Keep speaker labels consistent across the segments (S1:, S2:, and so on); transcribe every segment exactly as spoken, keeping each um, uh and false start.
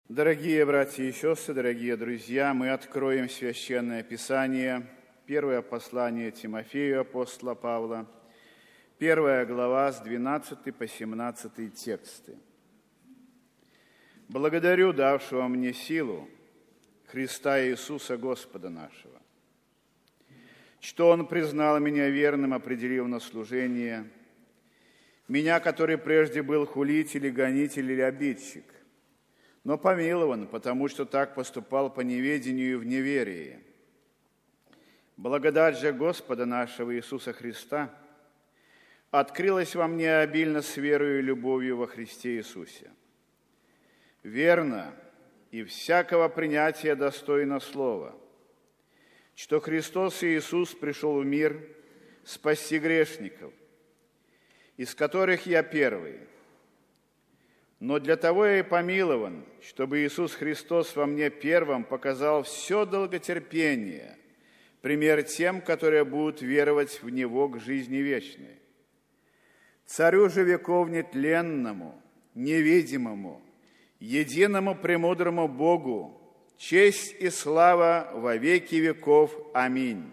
S1: Дорогие братья и сестры, дорогие друзья, мы откроем Священное Писание, первое послание Тимофею апостола Павла, первая глава с двенадцатого по семнадцатый тексты. «Благодарю давшего мне силу Христа Иисуса Господа нашего, что Он признал меня верным, определив на служение, меня, который прежде был хулитель и гонитель или обидчик, но помилован, потому что так поступал по неведению и в неверии. Благодать же Господа нашего Иисуса Христа открылась во мне обильно с верою и любовью во Христе Иисусе. Верно и всякого принятия достойно слова, что Христос Иисус пришел в мир спасти грешников, из которых я первый. Но для того я и помилован, чтобы Иисус Христос во мне первым показал все долготерпение, пример тем, которые будут веровать в Него к жизни вечной. Царю же веков нетленному, невидимому, единому премудрому Богу, честь и слава во веки веков. Аминь».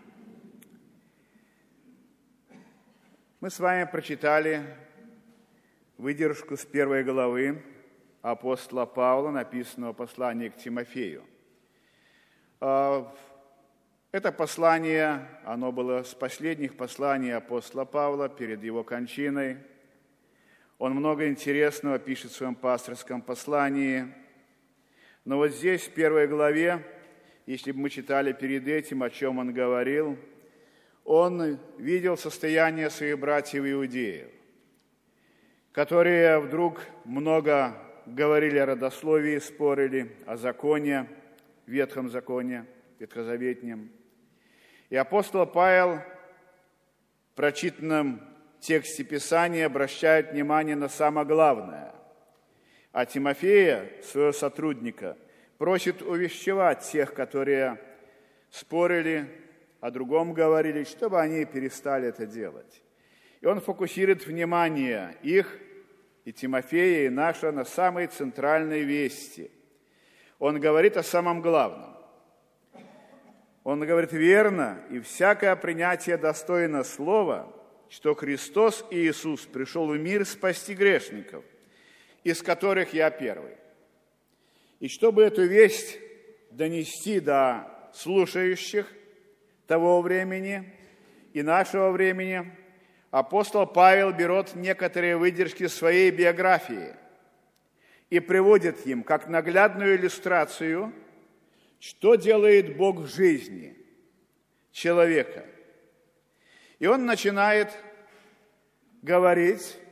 S1: Мы с вами прочитали выдержку с первой главы апостола Павла, написанного послания к Тимофею. Это послание, оно было с последних посланий апостола Павла перед его кончиной. Он много интересного пишет в своем пасторском послании. Но вот здесь, в первой главе, если бы мы читали перед этим, о чем он говорил, он видел состояние своих братьев-иудеев, которые вдруг много говорили о родословии, спорили о законе, ветхом законе, ветхозаветнем. И апостол Павел в прочитанном тексте Писания обращает внимание на самое главное. А Тимофея, своего сотрудника, просит увещевать тех, которые спорили, о другом говорили, чтобы они перестали это делать. И он фокусирует внимание их, и Тимофея, и наше, на самой центральной вести. Он говорит о самом главном. Он говорит: верно, и всякое принятие достойно слова, что Христос Иисус пришел в мир спасти грешников, из которых я первый. И чтобы эту весть донести до слушающих того времени и нашего времени, апостол Павел берет некоторые выдержки своей биографии и приводит им как наглядную иллюстрацию, что делает Бог в жизни человека. И он начинает говорить,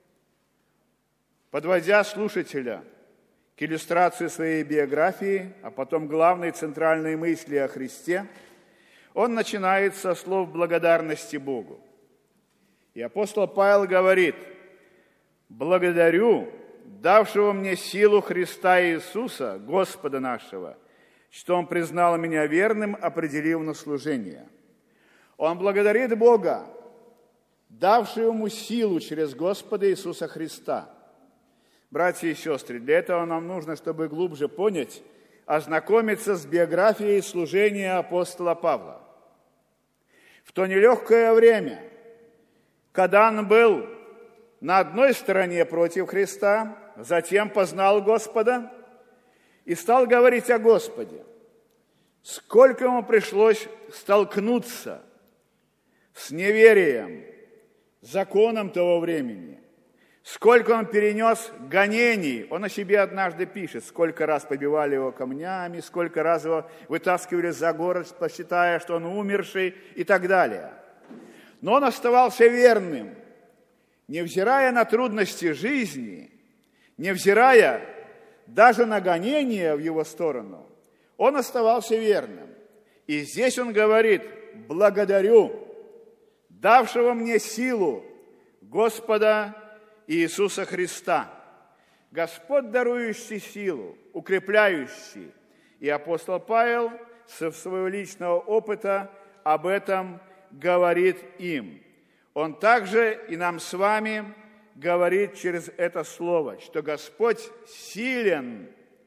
S1: подводя слушателя к иллюстрации своей биографии, а потом главной центральной мысли о Христе, он начинает со слов благодарности Богу. И апостол Павел говорит: «Благодарю давшего мне силу Христа Иисуса, Господа нашего, что Он признал меня верным, определив на служение». Он благодарит Бога, давшего ему силу через Господа Иисуса Христа. Братья и сестры, для этого нам нужно, чтобы глубже понять, ознакомиться с биографией служения апостола Павла. В то нелегкое время, когда он был на одной стороне против Христа, затем познал Господа и стал говорить о Господе. Сколько ему пришлось столкнуться с неверием, законом того времени, сколько он перенес гонений. Он о себе однажды пишет: сколько раз побивали его камнями, сколько раз его вытаскивали за город, посчитая, что он умерший, и так далее. Но он оставался верным, невзирая на трудности жизни, невзирая даже на гонения в его сторону, он оставался верным. И здесь он говорит: благодарю давшего мне силу Господа Иисуса Христа. Господь, дарующий силу, укрепляющий. И апостол Павел со своего личного опыта об этом говорит им. Он также и нам с вами говорит через это слово, что Господь силен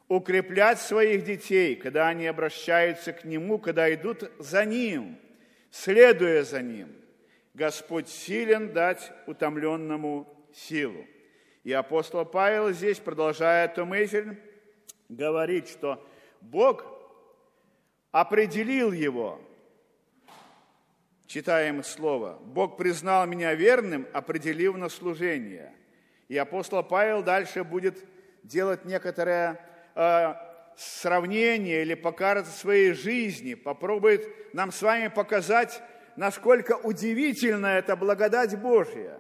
S1: укреплять своих детей, когда они обращаются к Нему, когда идут за Ним, следуя за Ним. Господь силен дать утомленному силу. И апостол Павел здесь, продолжая эту мысль, говорит, что Бог определил его. Читаем слово. Бог признал меня верным, определив на служение. И апостол Павел дальше будет делать некоторое э, сравнение или покажет своей жизни, попробует нам с вами показать, насколько удивительна эта благодать Божья,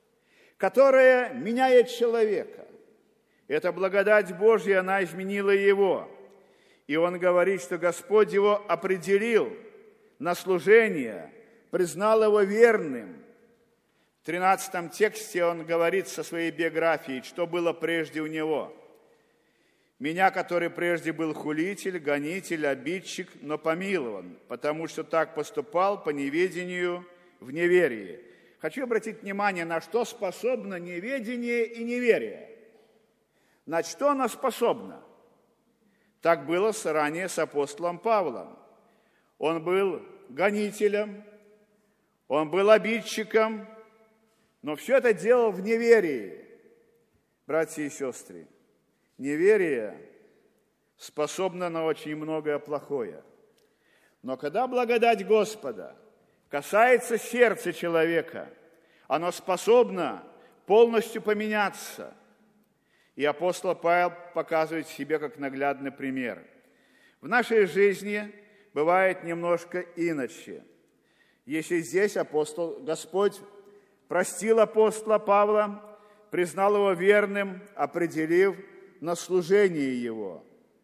S1: которая меняет человека. Эта благодать Божья, она изменила его. И он говорит, что Господь его определил на служение, признал его верным. В тринадцатом тексте он говорит со своей биографией, что было прежде у него. «Меня, который прежде был хулитель, гонитель, обидчик, но помилован, потому что так поступал по неведению в неверии». Хочу обратить внимание, на что способно неведение и неверие. На что оно способно? Так было ранее с апостолом Павлом. Он был гонителем, он был обидчиком, но все это делал в неверии. Братья и сестры, неверие способно на очень многое плохое. Но когда благодать Господа касается сердца человека, оно способно полностью поменяться. И апостол Павел показывает себе как наглядный пример. В нашей жизни бывает немножко иначе. Если здесь апостол, Господь простил апостола Павла, признал его верным, определив на служение его.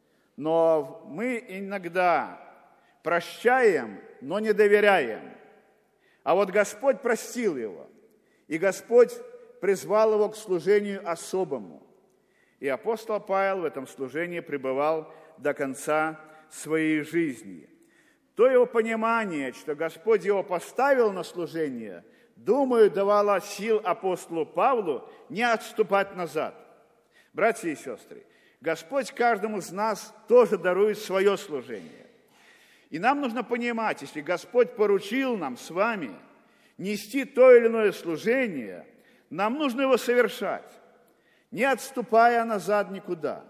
S1: Но мы иногда прощаем, но не доверяем. А вот Господь простил его, и Господь призвал его к служению особому. И апостол Павел в этом служении пребывал до конца своей жизни. То его понимание, что Господь его поставил на служение, думаю, давало сил апостолу Павлу не отступать назад. Братья и сестры, Господь каждому из нас тоже дарует свое служение. И нам нужно понимать, если Господь поручил нам с вами нести то или иное служение, нам нужно его совершать, не отступая назад никуда.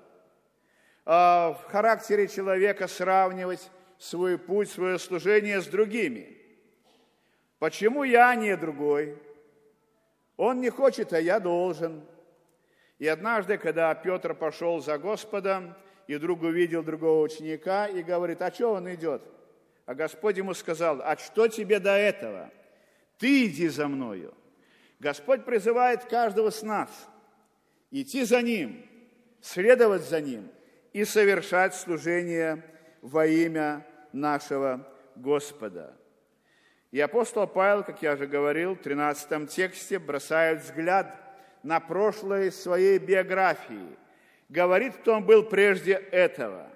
S1: А в характере человека сравнивать свой путь, свое служение с другими. Почему я, а не другой? Он не хочет, а я должен. И однажды, когда Петр пошел за Господом, и вдруг увидел другого ученика, и говорит, а что он идет? А Господь ему сказал, а что тебе до этого? Ты иди за мною. Господь призывает каждого с нас идти за Ним, следовать за Ним и совершать служение во имя нашего Господа. И апостол Павел, как я уже говорил, в тринадцатом тексте бросает взгляд на прошлое своей биографии. Говорит, кто он был прежде этого.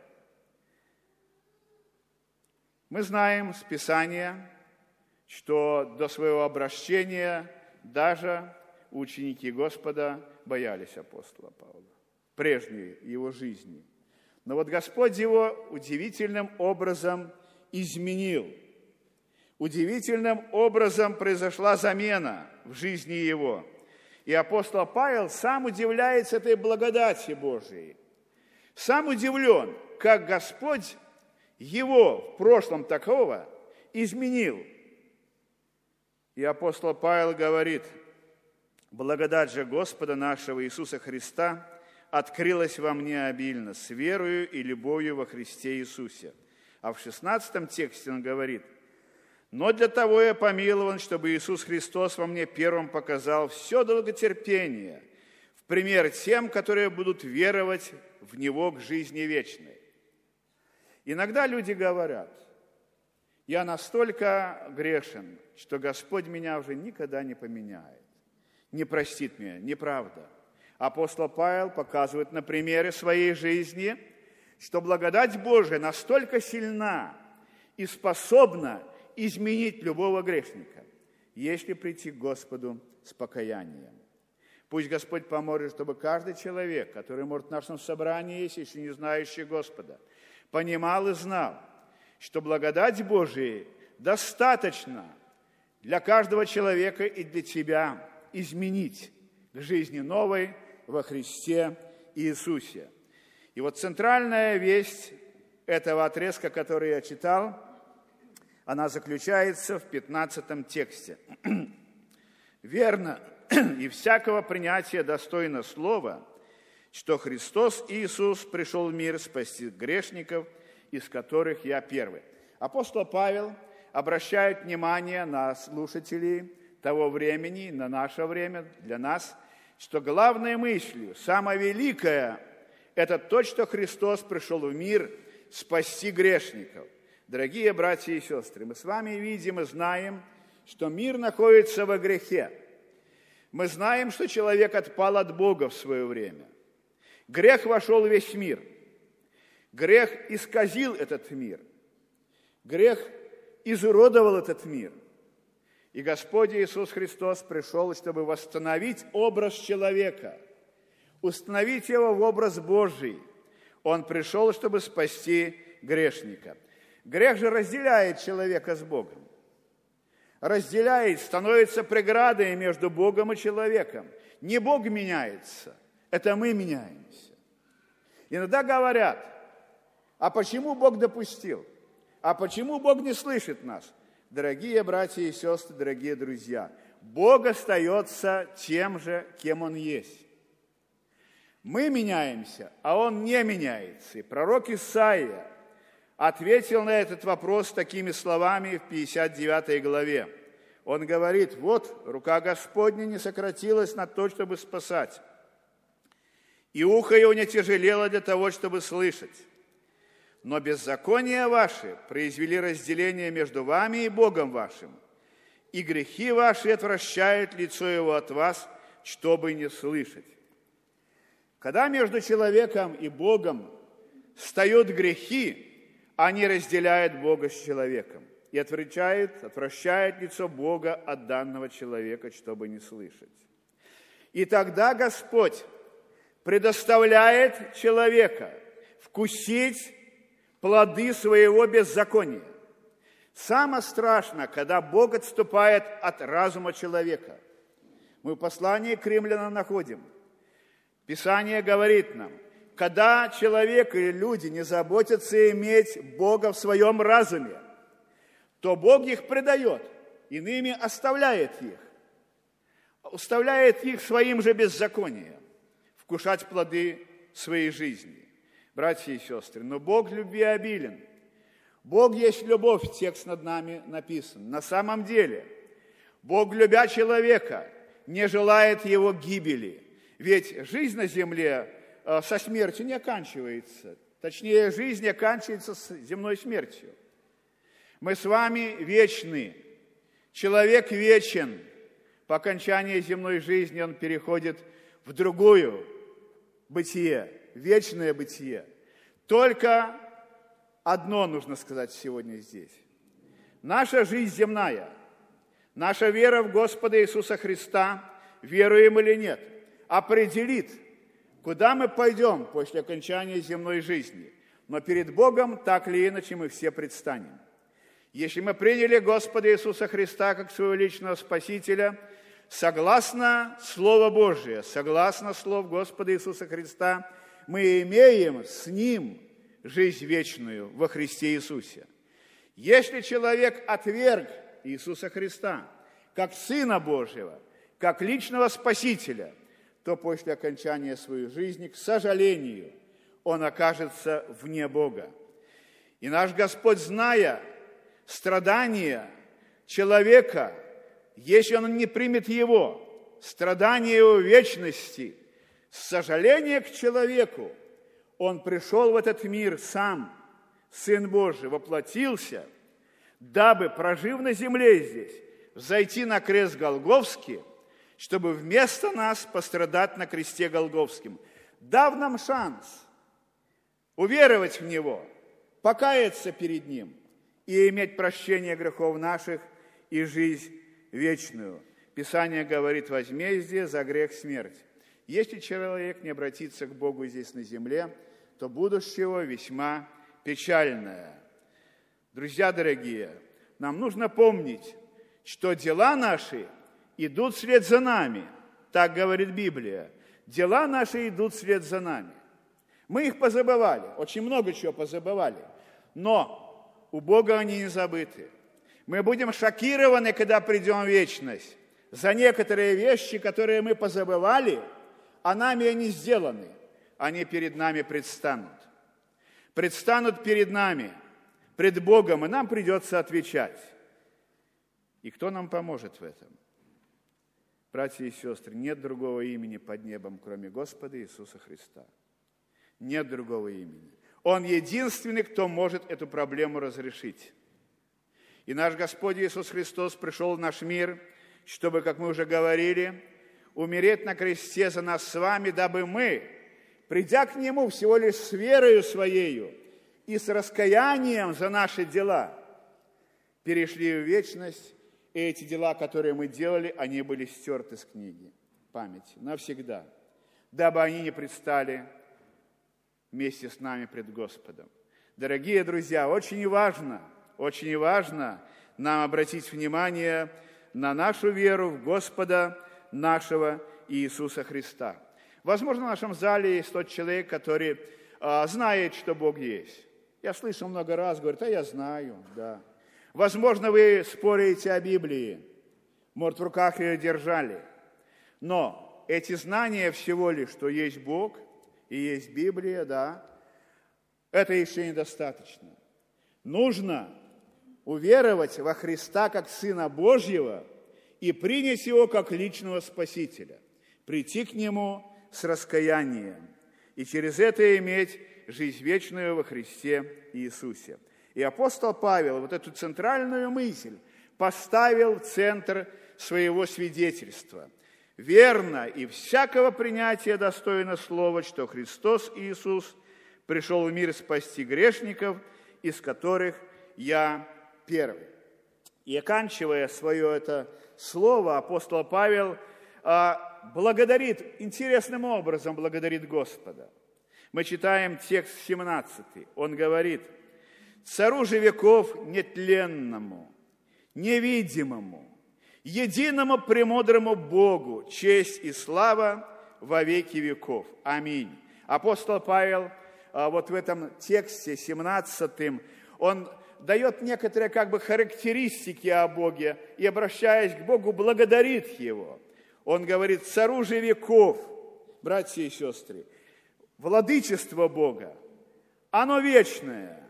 S1: Мы знаем с Писания, что до своего обращения даже ученики Господа боялись апостола Павла в прежней его жизни. Но вот Господь его удивительным образом изменил. Удивительным образом произошла замена в жизни его. И апостол Павел сам удивляется этой благодати Божией. Сам удивлен, как Господь его в прошлом такого изменил. И апостол Павел говорит, благодать же Господа нашего Иисуса Христа открылась во мне обильно, с верою и любовью во Христе Иисусе. А в шестнадцатом тексте он говорит, но для того я помилован, чтобы Иисус Христос во мне первым показал все долготерпение, в пример тем, которые будут веровать в Него к жизни вечной. Иногда люди говорят, я настолько грешен, что Господь меня уже никогда не поменяет, не простит меня. Неправда. Апостол Павел показывает на примере своей жизни, что благодать Божия настолько сильна и способна изменить любого грешника, если прийти к Господу с покаянием. Пусть Господь поможет, чтобы каждый человек, который, может, в нашем собрании есть, еще не знающий Господа, понимал и знал, что благодать Божия достаточно для каждого человека и для тебя изменить к жизни новой во Христе Иисусе. И вот центральная весть этого отрезка, который я читал, она заключается в пятнадцатом тексте. «Верно, и всякого принятия достойно слова, что Христос Иисус пришел в мир спасти грешников, из которых я первый». Апостол Павел обращает внимание на слушателей того времени, на наше время, для нас, что главной мыслью, самая великая, это то, что Христос пришел в мир спасти грешников. Дорогие братья и сестры, мы с вами видим и знаем, что мир находится во грехе. Мы знаем, что человек отпал от Бога в свое время. Грех вошел в весь мир. Грех исказил этот мир. Грех изуродовал этот мир. И Господь Иисус Христос пришел, чтобы восстановить образ человека, установить его в образ Божий. Он пришел, чтобы спасти грешника. Грех же разделяет человека с Богом. Разделяет, становится преградой между Богом и человеком. Не Бог меняется, это мы меняемся. Иногда говорят, а почему Бог допустил? А почему Бог не слышит нас? Дорогие братья и сестры, дорогие друзья, Бог остается тем же, кем Он есть. Мы меняемся, а Он не меняется. И пророк Исаия ответил на этот вопрос такими словами в пятьдесят девятой главе. Он говорит: «Вот, рука Господня не сократилась на то, чтобы спасать, и ухо его не тяжелело для того, чтобы слышать. Но беззакония ваши произвели разделение между вами и Богом вашим, и грехи ваши отвращают лицо его от вас, чтобы не слышать». Когда между человеком и Богом встают грехи, они разделяют Бога с человеком и отвращают, отвращают лицо Бога от данного человека, чтобы не слышать. И тогда Господь предоставляет человека вкусить плоды своего беззакония. Самое страшное, когда Бог отступает от разума человека. Мы в послании к римлянам находим. Писание говорит нам, когда человек или люди не заботятся иметь Бога в своем разуме, то Бог их предает, иными оставляет их, оставляет их своим же беззаконием, вкушать плоды своей жизни. Братья и сестры, но Бог любви обилен. Бог есть любовь, текст над нами написан. На самом деле, Бог, любя человека, не желает его гибели. Ведь жизнь на земле со смертью не оканчивается. Точнее, жизнь оканчивается с земной смертью. Мы с вами вечны. Человек вечен. По окончании земной жизни он переходит в другую бытие, вечное бытие. Только одно нужно сказать сегодня здесь. Наша жизнь земная, наша вера в Господа Иисуса Христа, веруем или нет, определит, куда мы пойдем после окончания земной жизни. Но перед Богом так или иначе мы все предстанем. Если мы приняли Господа Иисуса Христа как своего личного Спасителя, согласно Слову Божие, согласно Слову Господа Иисуса Христа, мы имеем с Ним жизнь вечную во Христе Иисусе. Если человек отверг Иисуса Христа как Сына Божьего, как личного Спасителя, то после окончания своей жизни, к сожалению, он окажется вне Бога. И наш Господь, зная страдания человека, если он не примет его, страдания его вечности, сожаление к человеку, он пришел в этот мир сам, Сын Божий, воплотился, дабы, прожив на земле здесь, взойти на крест Голгофский, чтобы вместо нас пострадать на кресте Голгофском, дав нам шанс уверовать в Него, покаяться перед Ним и иметь прощение грехов наших и жизнь вечную. Писание говорит: возмездие за грех смерть. Если человек не обратится к Богу здесь на земле, то будущее его весьма печальное. Друзья дорогие, нам нужно помнить, что дела наши идут вслед за нами. Так говорит Библия. Дела наши идут вслед за нами. Мы их позабывали, очень много чего позабывали, но у Бога они не забыты. Мы будем шокированы, когда придем в вечность, за некоторые вещи, которые мы позабывали, а нами они сделаны, они перед нами предстанут. Предстанут перед нами, пред Богом, и нам придется отвечать. И кто нам поможет в этом? Братья и сестры, нет другого имени под небом, кроме Господа Иисуса Христа. Нет другого имени. Он единственный, кто может эту проблему разрешить. И наш Господь Иисус Христос пришел в наш мир, чтобы, как мы уже говорили, умереть на кресте за нас с вами, дабы мы, придя к Нему всего лишь с верою Своею и с раскаянием за наши дела, перешли в вечность, и эти дела, которые мы делали, они были стерты с книги памяти навсегда, дабы они не предстали вместе с нами пред Господом. Дорогие друзья, очень важно, очень важно нам обратить внимание на нашу веру в Господа нашего Иисуса Христа. Возможно, в нашем зале есть тот человек, который а, знает, что Бог есть. Я слышал много раз, говорит: а я знаю, да. Возможно, вы спорите о Библии, может, в руках ее держали. Но эти знания всего лишь, что есть Бог и есть Библия, да, это еще недостаточно. Нужно уверовать во Христа как Сына Божьего и принять Его как личного Спасителя, прийти к Нему с раскаянием и через это иметь жизнь вечную во Христе Иисусе. И апостол Павел вот эту центральную мысль поставил в центр своего свидетельства. Верно и всякого принятия достойно слова, что Христос Иисус пришел в мир спасти грешников, из которых я первый. И оканчивая свое это слово, апостол Павел а, благодарит, интересным образом благодарит Господа. Мы читаем текст семнадцатый. Он говорит: «Цару же веков нетленному, невидимому, единому премудрому Богу, честь и слава во веки веков. Аминь». Апостол Павел а, вот в этом тексте семнадцатом, он дает некоторые как бы характеристики о Боге и, обращаясь к Богу, благодарит Его. Он говорит: «Цару же веков», братья и сестры, владычество Бога, оно вечное,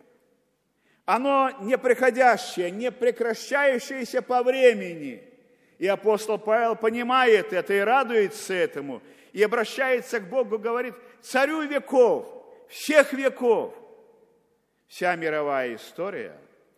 S1: оно неприходящее, не прекращающееся по времени. И апостол Павел понимает это и радуется этому, и обращается к Богу, говорит: «Царю веков, всех веков». Вся мировая история,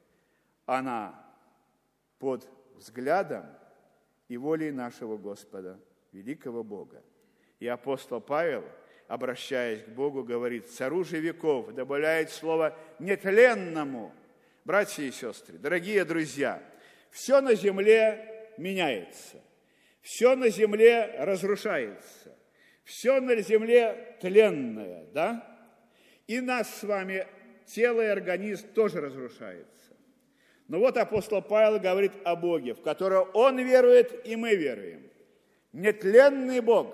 S1: она под взглядом и волей нашего Господа, великого Бога. И апостол Павел, обращаясь к Богу, говорит: «Цару же веков», добавляет слово «нетленному». Братья и сестры, дорогие друзья, все на земле меняется, все на земле разрушается, все на земле тленное, да? И нас с вами тело и организм тоже разрушается. Но вот апостол Павел говорит о Боге, в которого он верует, и мы веруем. Нетленный Бог,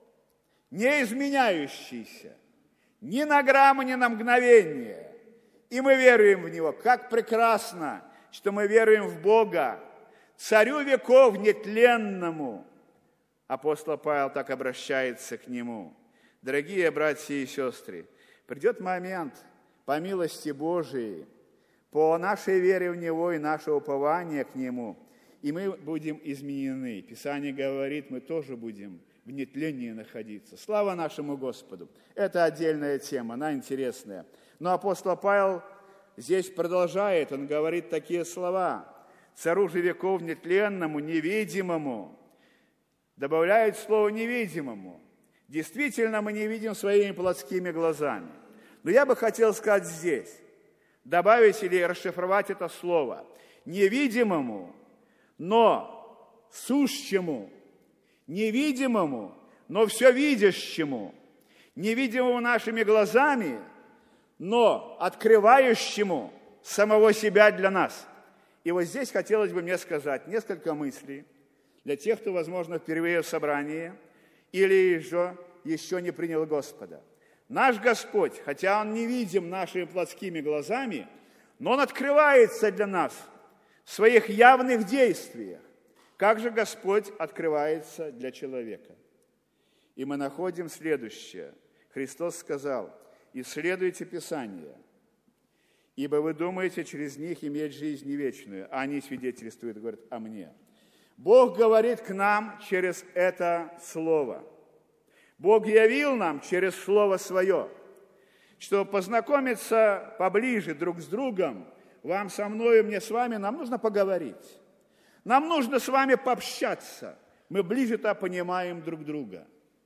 S1: не изменяющийся, ни на грамм, ни на мгновение. И мы веруем в Него. Как прекрасно, что мы веруем в Бога, Царю веков нетленному. Апостол Павел так обращается к Нему. Дорогие братья и сестры, придет момент, по милости Божией, по нашей вере в Него и наше упование к Нему, и мы будем изменены. Писание говорит, мы тоже будем в нетлении находиться. Слава нашему Господу! Это отдельная тема, она интересная. Но апостол Павел здесь продолжает, он говорит такие слова: «Цару же веков нетленному, невидимому», добавляет слово «невидимому». Действительно, мы не видим своими плотскими глазами. Но я бы хотел сказать здесь, добавить или расшифровать это слово: невидимому, но сущему, невидимому, но все видящему, невидимому нашими глазами, но открывающему самого себя для нас. И вот здесь хотелось бы мне сказать несколько мыслей для тех, кто, возможно, впервые в собрании или же еще не принял Господа. Наш Господь, хотя Он не видим нашими плотскими глазами, но Он открывается для нас в своих явных действиях. Как же Господь открывается для человека? И мы находим следующее. Христос сказал: «Исследуйте Писание, ибо вы думаете через них иметь жизнь не вечную, а они свидетельствуют, говорят, о мне». Бог говорит к нам через это Слово. Бог явил нам через Слово Свое, чтобы познакомиться поближе друг с другом, вам со мной, мне с вами, нам нужно поговорить. Нам нужно с вами пообщаться. Мы ближе-то понимаем друг друга.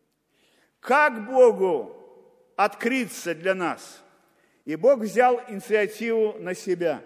S1: Как Богу открыться для нас? И Бог взял инициативу на себя.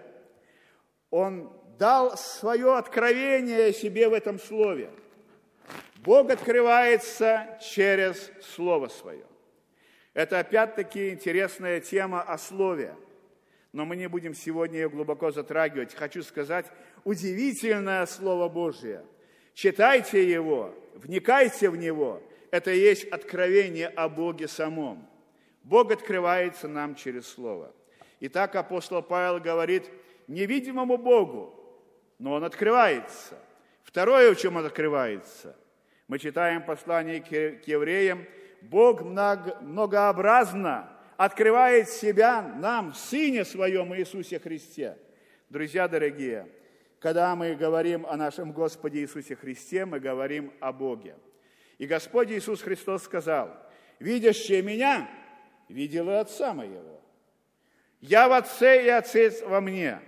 S1: Он дал свое откровение себе в этом Слове. Бог открывается через Слово Свое. Это опять-таки интересная тема о Слове. Но мы не будем сегодня ее глубоко затрагивать. Хочу сказать, удивительное Слово Божие. Читайте его, вникайте в него. Это и есть откровение о Боге самом. Бог открывается нам через Слово. Итак, апостол Павел говорит невидимому Богу, но Он открывается. Второе, в чем Он открывается, мы читаем послание к евреям, Бог многообразно открывает себя нам в Сыне Своем Иисусе Христе. Друзья дорогие, когда мы говорим о нашем Господе Иисусе Христе, мы говорим о Боге. И Господь Иисус Христос сказал: «Видящий Меня, видел и Отца Моего. Я в Отце, и Отец во Мне».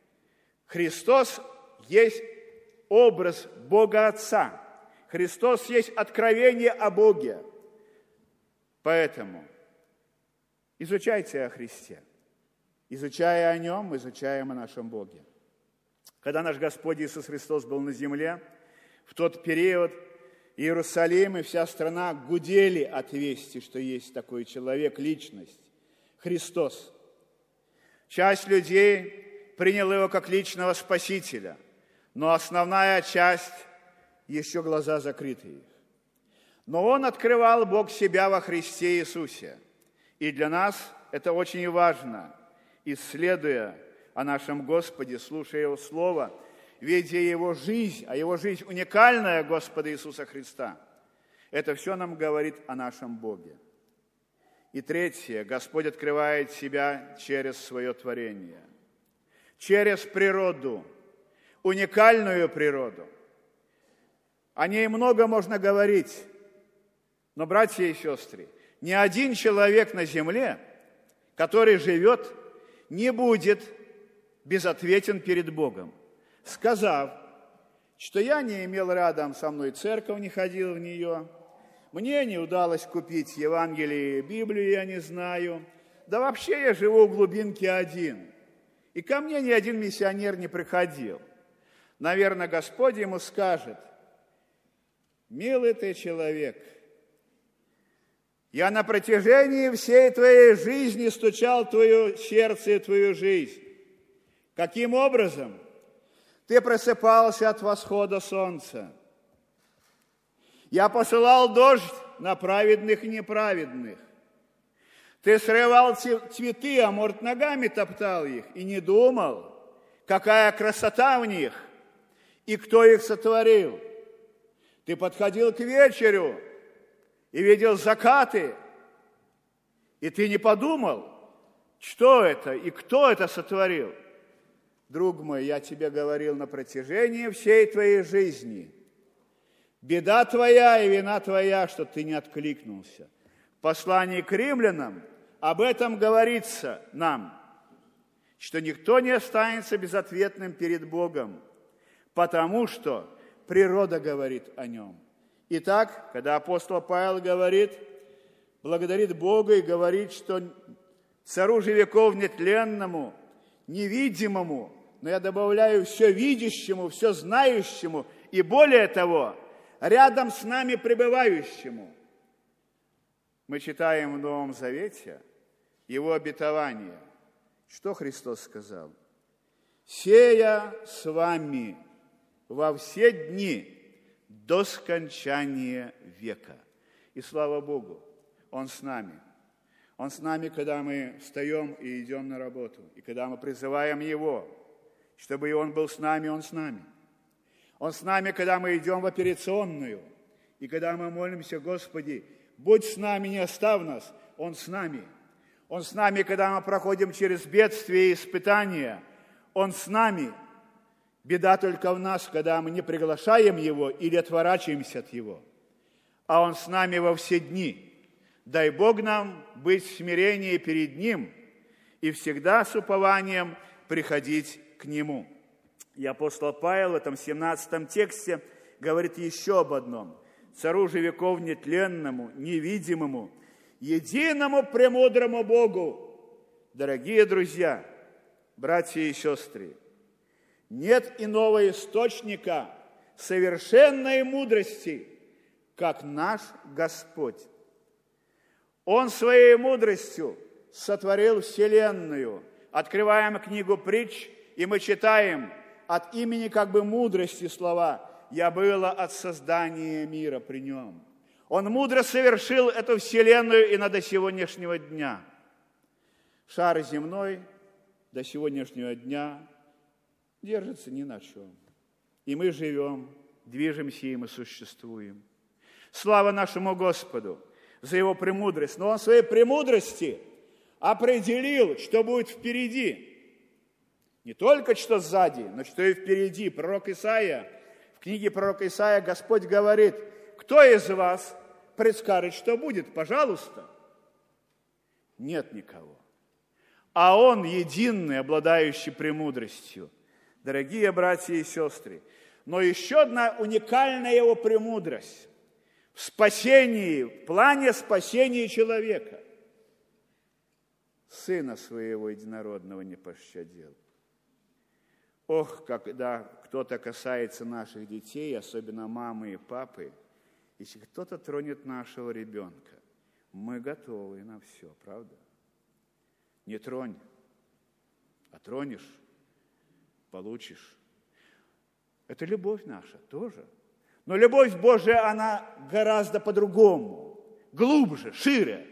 S1: Христос есть образ Бога Отца. Христос есть откровение о Боге. Поэтому изучайте о Христе. Изучая о Нем, мы изучаем о нашем Боге. Когда наш Господь Иисус Христос был на земле, в тот период Иерусалим и вся страна гудели от вести, что есть такой человек, личность, Христос. Часть людей приняла Его как личного Спасителя, но основная часть еще глаза закрыты их. Но Он открывал Бог себя во Христе Иисусе. И для нас это очень важно, исследуя о нашем Господе, слушая Его Слово, видя Его жизнь, а Его жизнь уникальная Господа Иисуса Христа. Это все нам говорит о нашем Боге. И третье, Господь открывает себя через свое творение, через природу, уникальную природу. О ней много можно говорить, но, братья и сестры, ни один человек на земле, который живет, не будет безответен перед Богом, сказав, что я не имел рядом со мной церковь, не ходил в нее, мне не удалось купить Евангелие и Библию, я не знаю, да вообще я живу в глубинке один, и ко мне ни один миссионер не приходил. Наверное, Господь ему скажет: милый ты человек, я на протяжении всей твоей жизни стучал в твое сердце и твою жизнь. Каким образом? Ты просыпался от восхода солнца. Я посылал дождь на праведных и неправедных. Ты срывал цветы, а может, ногами топтал их, и не думал, какая красота в них, и кто их сотворил. Ты подходил к вечеру и видел закаты, и ты не подумал, что это и кто это сотворил. Друг мой, я тебе говорил на протяжении всей твоей жизни. Беда твоя и вина твоя, что ты не откликнулся. В послании к римлянам об этом говорится нам, что никто не останется безответным перед Богом, потому что природа говорит о нем. Итак, когда апостол Павел говорит, благодарит Бога и говорит, что цару же веков нетленному, невидимому, но я добавляю все видящему, все знающему и более того, рядом с нами пребывающему. Мы читаем в Новом Завете Его обетование. Что Христос сказал? «Сея с вами во все дни до скончания века». И слава Богу, Он с нами. Он с нами, когда мы встаем и идем на работу, и когда мы призываем Его, чтобы и Он был с нами, Он с нами. Он с нами, когда мы идем в операционную, и когда мы молимся: Господи, будь с нами, не оставь нас, Он с нами. Он с нами, когда мы проходим через бедствия и испытания, Он с нами. Беда только в нас, когда мы не приглашаем Его или отворачиваемся от Его. А Он с нами во все дни. Дай Бог нам быть в смирении перед Ним и всегда с упованием приходить к Нему. И апостол Павел в этом семнадцатом тексте говорит еще об одном. Цару же веков нетленному, невидимому, единому премудрому Богу. Дорогие друзья, братья и сестры, нет иного источника совершенной мудрости, как наш Господь. Он своей мудростью сотворил вселенную. Открываем книгу притч, и мы читаем от имени как бы мудрости слова: «Я было от создания мира при нем». Он мудро совершил эту вселенную и на до сегодняшнего дня. Шар земной до сегодняшнего дня держится ни на чем. И мы живем, движемся и мы существуем. Слава нашему Господу за Его премудрость. Но Он в своей премудрости определил, что будет впереди. Не только что сзади, но что и впереди. Пророк Исаия, в книге пророка Исаия Господь говорит: кто из вас предскажет, что будет? Пожалуйста. Нет никого. А Он единый, обладающий премудростью. Дорогие братья и сестры, но еще одна уникальная Его премудрость в спасении, в плане спасения человека. Сына Своего единородного не пощадил. Ох, когда кто-то касается наших детей, особенно мамы и папы, если кто-то тронет нашего ребенка, мы готовы на все, правда? Не тронь, а тронешь, получишь. Это любовь наша тоже. Но любовь Божия, она гораздо по-другому, глубже, шире.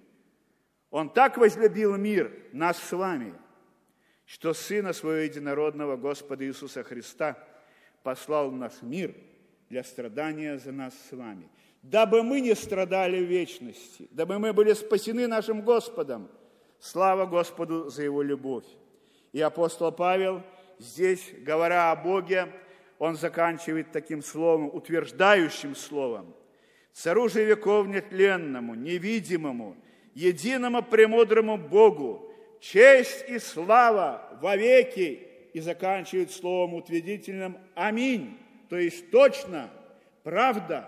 S1: Он так возлюбил мир, нас с вами, что Сына Своего Единородного, Господа Иисуса Христа, послал в наш мир для страдания за нас с вами, дабы мы не страдали в вечности, дабы мы были спасены нашим Господом. Слава Господу за Его любовь. И апостол Павел здесь, говоря о Боге, он заканчивает таким словом, утверждающим словом: «Цару же веков нетленному, невидимому, единому премудрому Богу, честь и слава вовеки». И заканчивает словом утвердительным «Аминь», то есть точно, правда.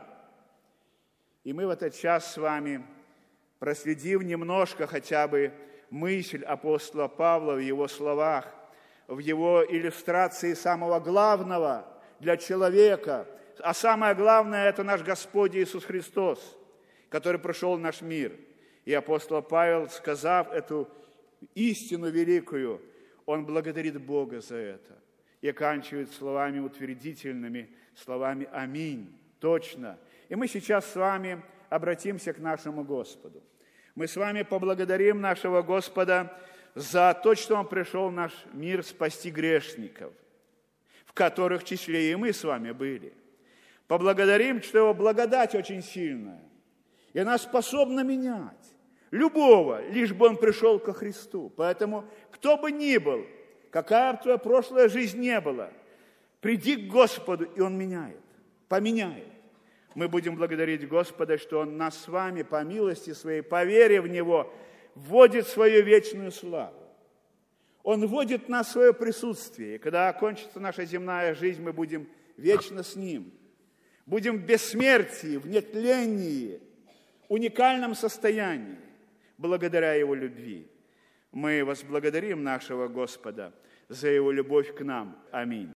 S1: И мы в этот час с вами, проследив немножко хотя бы мысль апостола Павла в его словах, в его иллюстрации самого главного для человека, а самое главное – это наш Господь Иисус Христос, который пришел в наш мир. И апостол Павел, сказав эту истину великую, он благодарит Бога за это и оканчивает словами утвердительными, словами «Аминь», точно. И мы сейчас с вами обратимся к нашему Господу. Мы с вами поблагодарим нашего Господа за то, что Он пришел в наш мир спасти грешников, в которых числе и мы с вами были. Поблагодарим, что Его благодать очень сильная, и она способна менять любого, лишь бы он пришел ко Христу. Поэтому, кто бы ни был, какая бы твоя прошлая жизнь не была, приди к Господу, и Он меняет, поменяет. Мы будем благодарить Господа, что Он нас с вами, по милости Своей, по вере в Него, вводит в свою вечную славу. Он вводит нас в свое присутствие. И когда окончится наша земная жизнь, мы будем вечно с Ним. Будем в бессмертии, в нетлении, уникальном состоянии, благодаря Его любви. Мы возблагодарим нашего Господа за Его любовь к нам. Аминь.